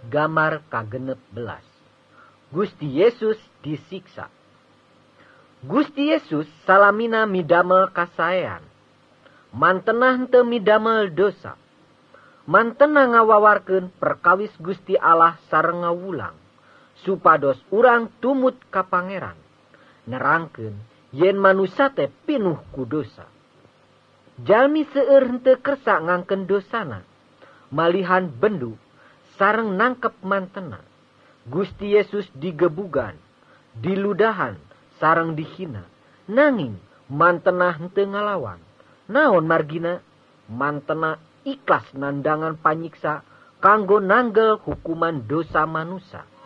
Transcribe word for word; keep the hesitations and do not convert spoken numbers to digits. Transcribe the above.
Gambar kagenep belas. Gusti Yesus disiksa. Gusti Yesus salamina midamel kasaean. Mantenah henteu midamel dosa. Mantenah ngawawarkeun perkawis Gusti Allah sareng ngawulang. Supados urang tumut ka Pangeran. Nerangkeun yen manusia teh pinuh ku dosa. Jalmi seueur henteu kersa ngangkeun dosana. Malihan bendu sareng nangkep mantena. Gusti Yesus digebugan, diludahan, sareng dihina. Nanging mantena henteu ngalawan. Naon margina? Mantena ikhlas nandangan panyiksa kanggo nanggel hukuman dosa manusia.